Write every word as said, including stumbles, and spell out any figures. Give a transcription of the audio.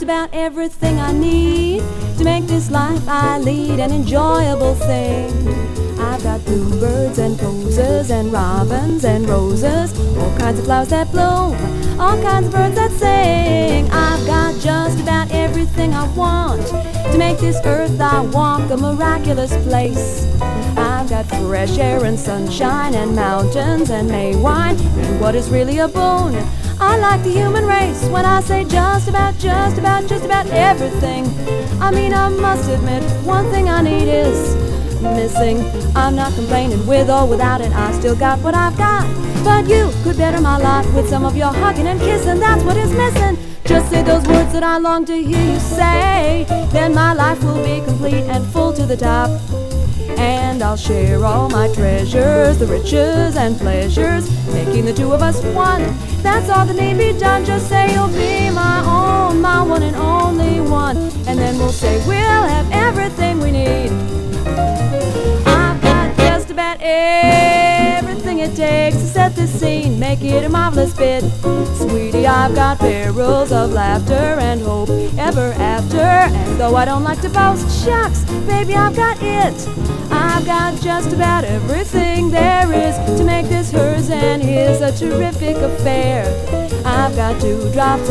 just about everything I need to make this life I lead an enjoyable thing. I've got bluebirds and posies and robins and roses, all kinds of flowers that bloom, all kinds of birds that sing. I've got just about everything I want to make this earth I walk a miraculous place. I've got fresh air and sunshine and mountains and May wine, and what is really a boon, I like the human race. When I say just about, just about, just about everything, I mean I must admit one thing I need is missing. I'm not complaining, with or without it, I still got what I've got. But you could better my lot with some of your hugging and kissing, that's what is missing. Just say those words that I long to hear you say, then my life will be complete and full to the top. And I'll share all my treasures, the riches and pleasures, making the two of us one. That's all that need be done. Just say you'll be my own, my one and only one, and then we'll say we'll have everything we need. I've got just about everything it takes to set the scene, make it a marvelous bit. Sweetie, I've got barrels of laughter and hope ever after, and though I don't like to boast, shucks, baby, I've got it. I've got just about everything there is to make this hers and his a terrific affair. I've got two drops